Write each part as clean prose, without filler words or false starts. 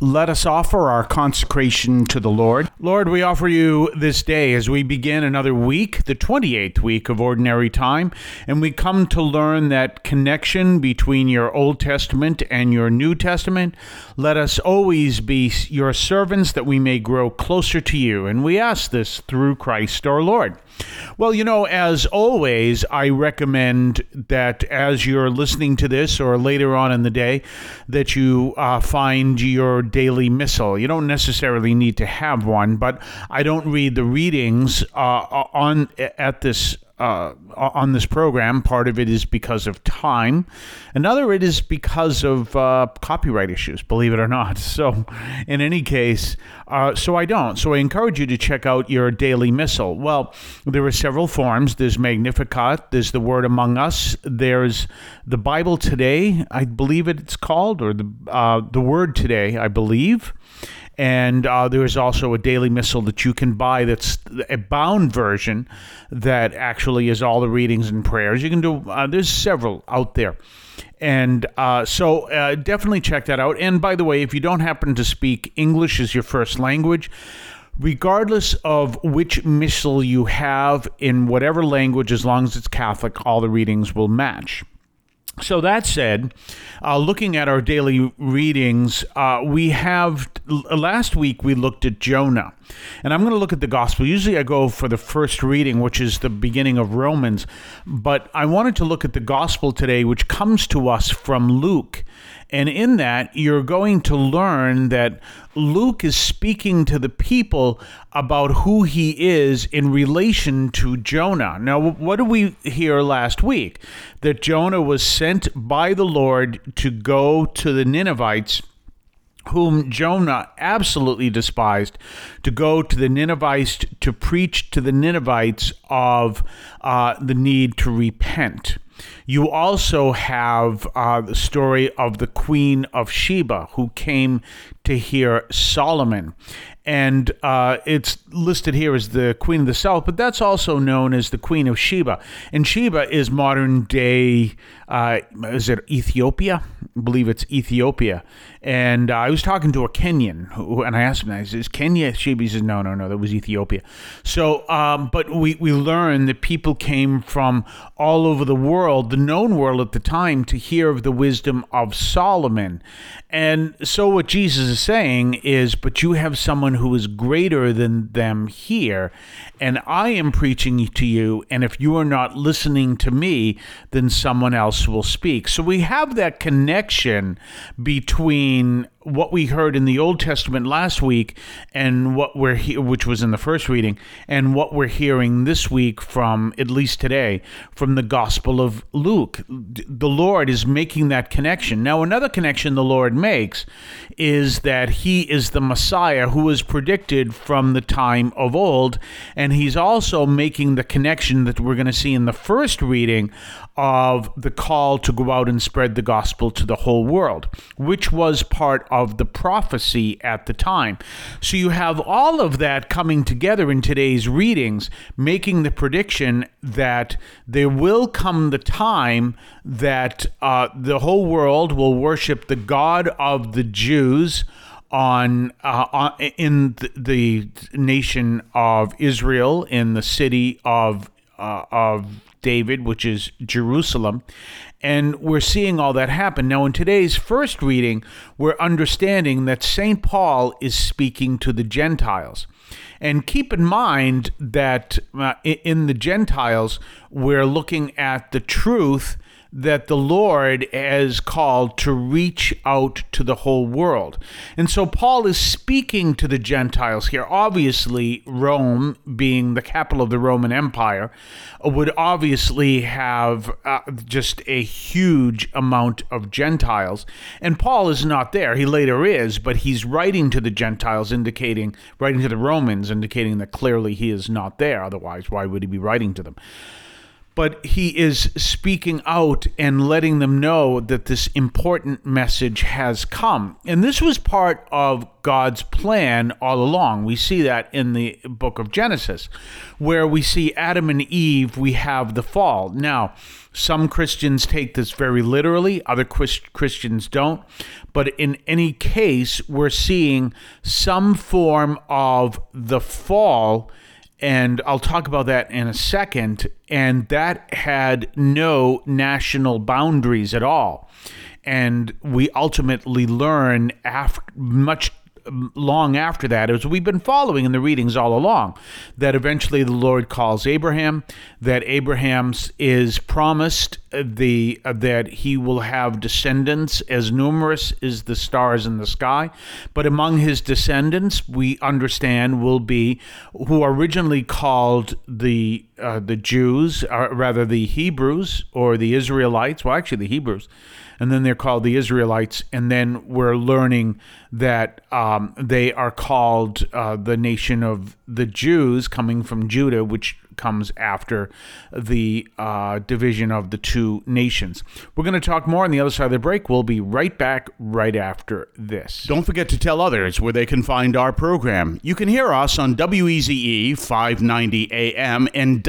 Let us offer our consecration to the Lord. Lord, we offer you this day as we begin another week, the 28th week of Ordinary Time, and we come to learn that connection between your Old Testament and your New Testament. Let us always be your servants that we may grow closer to you, and we ask this through Christ our Lord. Well, as always, I recommend that as you're listening to this or later on in the day, that you find your daily missal. You don't necessarily need to have one, but I don't read the readings on this program. Part of it is because of time. Another it is because of copyright issues, believe it or not. So in any case, so I don't. So I encourage you to check out your daily missal. Well, there are several forms. There's Magnificat. There's the Word Among Us. There's the Bible Today, I believe it's called, or the Word Today, I believe. And there is also a daily missal that you can buy that's a bound version that actually is all the readings and prayers. You can do, there's several out there. And so definitely check that out. And by the way, if you don't happen to speak English as your first language, regardless of which missal you have in whatever language, as long as it's Catholic, all the readings will match. So that said, looking at our daily readings, last week we looked at Jonah, and I'm going to look at the gospel. Usually I go for the first reading, which is the beginning of Romans, but I wanted to look at the gospel today, which comes to us from Luke. And in that, you're going to learn that Luke is speaking to the people about who he is in relation to Jonah. Now, what did we hear last week? That Jonah was sent by the Lord to go to the Ninevites, whom Jonah absolutely despised, to go to the Ninevites to preach to the Ninevites of the need to repent. You also have the story of the Queen of Sheba, who came to hear Solomon. And it's listed here as the Queen of the South, but that's also known as the Queen of Sheba. And Sheba is modern day, is it Ethiopia? I believe it's Ethiopia. And I was talking to a Kenyan, and I asked him, is Kenya Sheba? He says, no, that was Ethiopia. So, but we learned that people came from all over the world, the known world at the time, to hear of the wisdom of Solomon. And so what Jesus is saying is, but you have someone who is greater than them here, and I am preaching to you, and if you are not listening to me, then someone else will speak. So we have that connection between what we heard in the Old Testament last week and what which was in the first reading, and what we're hearing this week from, at least today, from the Gospel of Luke. The Lord is making that connection. Now, another connection the Lord makes is that he is the Messiah who was predicted from the time of old, and he's also making the connection that we're going to see in the first reading of the call to go out and spread the gospel to the whole world, which was part of the prophecy at the time. So you have all of that coming together in today's readings, making the prediction that there will come the time that the whole world will worship the God of the Jews in the nation of Israel, in the city of David, which is Jerusalem. And we're seeing all that happen. Now, in today's first reading, we're understanding that St. Paul is speaking to the Gentiles. And keep in mind that in the Gentiles, we're looking at the truth that the Lord has called to reach out to the whole world. And so Paul is speaking to the Gentiles here. Obviously, Rome, being the capital of the Roman Empire, would obviously have just a huge amount of Gentiles. And Paul is not there. He later is, but he's writing to the Gentiles, writing to the Romans, indicating that clearly he is not there. Otherwise, why would he be writing to them? But he is speaking out and letting them know that this important message has come. And this was part of God's plan all along. We see that in the book of Genesis, where we see Adam and Eve, we have the fall. Now, some Christians take this very literally, other Christians don't. But in any case, we're seeing some form of the fall, and I'll talk about that in a second, and that had no national boundaries at all. And we ultimately learn long after that, as we've been following in the readings all along, that eventually the Lord calls Abraham, that Abraham is promised that he will have descendants as numerous as the stars in the sky. But among his descendants, we understand, will be who are originally called the Jews, or rather the Hebrews or the Israelites. Well, actually the Hebrews. And then they're called the Israelites. And then we're learning that they are called the nation of the Jews, coming from Judah, which comes after the division of the two nations. We're going to talk more on the other side of the break. We'll be right back right after this. Don't forget to tell others where they can find our program. You can hear us on WEZE 590 AM and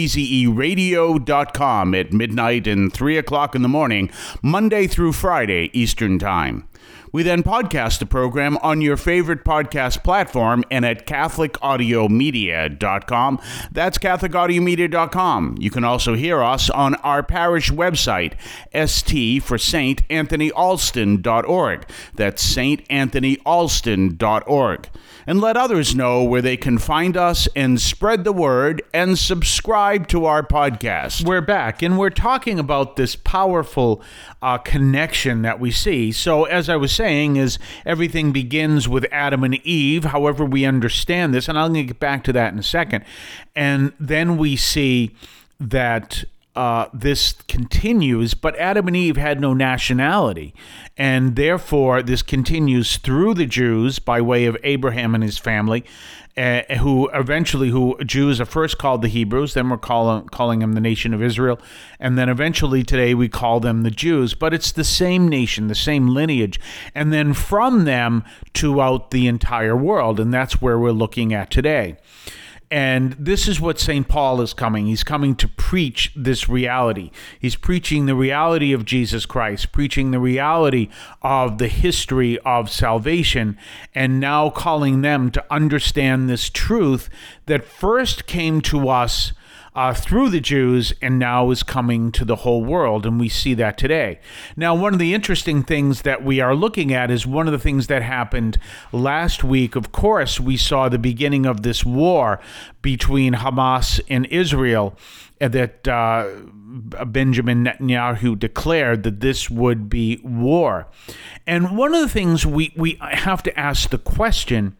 WEZEradio.com at midnight and 3 o'clock in the morning, Monday through Friday, Eastern Time. We then podcast the program on your favorite podcast platform and at CatholicAudiomedia.com. That's CatholicAudiomedia.com. You can also hear us on our parish website, ST for StAnthonyAlston.org. That's StAnthonyAlston.org. And let others know where they can find us and spread the word and subscribe to our podcast. We're back, and we're talking about this powerful connection that we see. So as I was saying, is everything begins with Adam and Eve, however we understand this, and I'm going to get back to that in a second. And then we see that this continues, but Adam and Eve had no nationality, and therefore this continues through the Jews by way of Abraham and his family, who Jews are first called the Hebrews, then we're calling them the nation of Israel, and then eventually today we call them the Jews, but it's the same nation, the same lineage, and then from them throughout the entire world, and that's where we're looking at today. And this is what St. Paul is coming. He's coming to preach this reality. He's preaching the reality of Jesus Christ, preaching the reality of the history of salvation, and now calling them to understand this truth that first came to us through the Jews and now is coming to the whole world, and we see that today. Now, one of the interesting things that we are looking at is one of the things that happened last week. Of course, we saw the beginning of this war between Hamas and Israel, that Benjamin Netanyahu declared that this would be war. And one of the things we have to ask the question,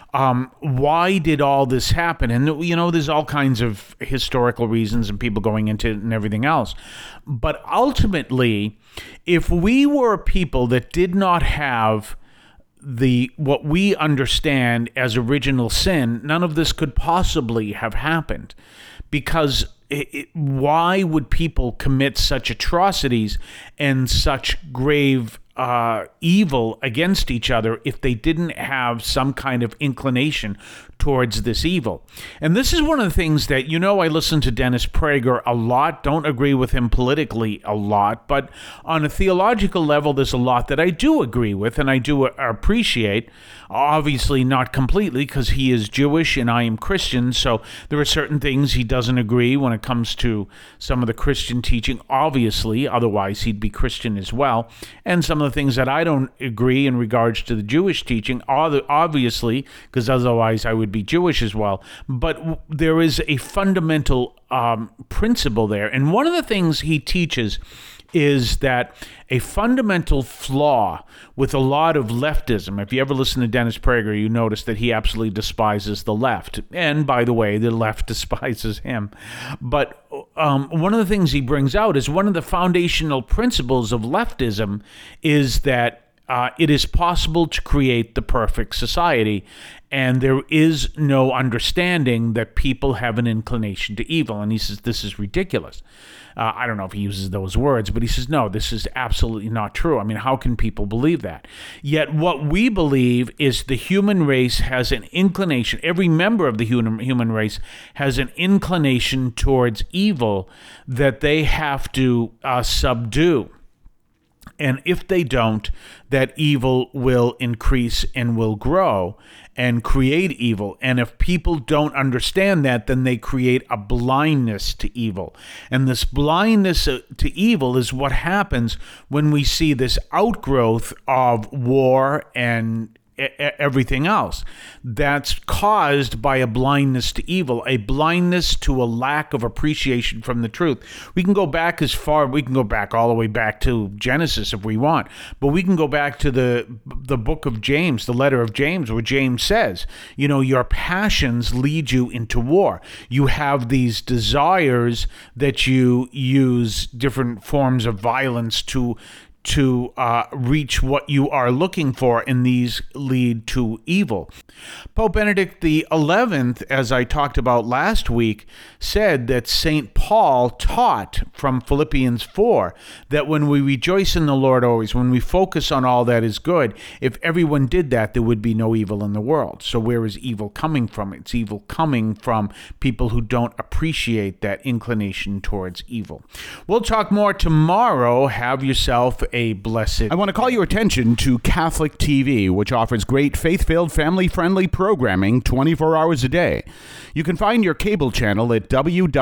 why did all this happen? And, there's all kinds of historical reasons and people going into it and everything else. But ultimately, if we were a people that did not have what we understand as original sin, none of this could possibly have happened. Because why would people commit such atrocities and such grave evil against each other if they didn't have some kind of inclination towards this evil? And this is one of the things that, I listen to Dennis Prager a lot, don't agree with him politically a lot, but on a theological level, there's a lot that I do agree with and I do appreciate. Obviously not completely, because he is Jewish and I am Christian, so there are certain things he doesn't agree when it comes to some of the Christian teaching, obviously, otherwise he'd be Christian as well, and some of the things that I don't agree in regards to the Jewish teaching, obviously, because otherwise I would be Jewish as well. But there is a fundamental principle there, and one of the things he teaches is that a fundamental flaw with a lot of leftism, if you ever listen to Dennis Prager, you notice that he absolutely despises the left. And by the way, the left despises him. But one of the things he brings out is one of the foundational principles of leftism is that it is possible to create the perfect society, and there is no understanding that people have an inclination to evil. And he says, this is ridiculous. I don't know if he uses those words, but he says, no, this is absolutely not true. I mean, how can people believe that? Yet what we believe is the human race has an inclination, every member of the human race has an inclination towards evil that they have to subdue. And if they don't, that evil will increase and will grow and create evil. And if people don't understand that, then they create a blindness to evil. And this blindness to evil is what happens when we see this outgrowth of war and everything else. That's caused by a blindness to evil, a blindness to a lack of appreciation from the truth. We can go back all the way back to Genesis if we want, but we can go back to the book of James, the letter of James, where James says, your passions lead you into war. You have these desires that you use different forms of violence to reach what you are looking for, and these lead to evil. Pope Benedict XI, as I talked about last week, said that St. Paul taught from Philippians 4 that when we rejoice in the Lord always, when we focus on all that is good, if everyone did that, there would be no evil in the world. So where is evil coming from? It's evil coming from people who don't appreciate that inclination towards evil. We'll talk more tomorrow. Have yourself a blessed. I want to call your attention to Catholic TV, which offers great faith-filled, family-friendly programming 24 hours a day. You can find your cable channel at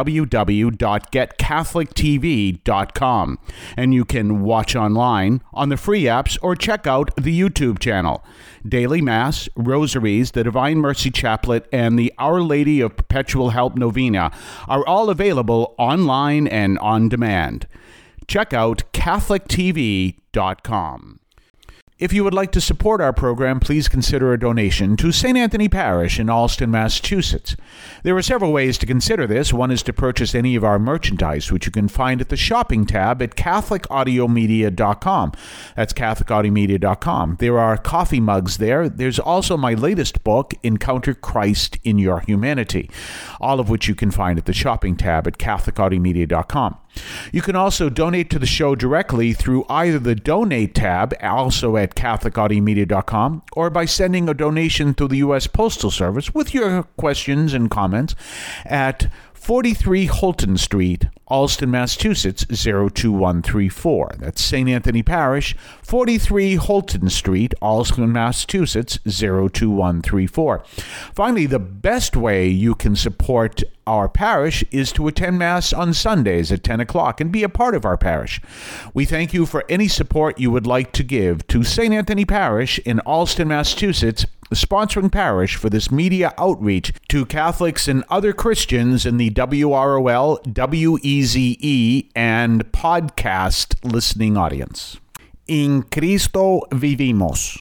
www.getcatholictv.com, and you can watch online on the free apps or check out the YouTube channel. Daily Mass, Rosaries, the Divine Mercy Chaplet, and the Our Lady of Perpetual Help Novena are all available online and on demand. Check out CatholicTV.com. If you would like to support our program, please consider a donation to St. Anthony Parish in Allston, Massachusetts. There are several ways to consider this. One is to purchase any of our merchandise, which you can find at the shopping tab at CatholicAudiomedia.com. That's CatholicAudiomedia.com. There are coffee mugs there. There's also my latest book, Encounter Christ in Your Humanity, all of which you can find at the shopping tab at CatholicAudiomedia.com. You can also donate to the show directly through either the Donate tab, also at CatholicAudiomedia.com, or by sending a donation through the U.S. Postal Service with your questions and comments at 43 Holton Street, Allston, Massachusetts, 02134. That's St. Anthony Parish, 43 Holton Street, Allston, Massachusetts, 02134. Finally, the best way you can support our parish is to attend Mass on Sundays at 10 o'clock and be a part of our parish. We thank you for any support you would like to give to St. Anthony Parish in Allston, Massachusetts, the sponsoring parish for this media outreach to Catholics and other Christians in the WROL, WEZE, and podcast listening audience. In Cristo vivimos.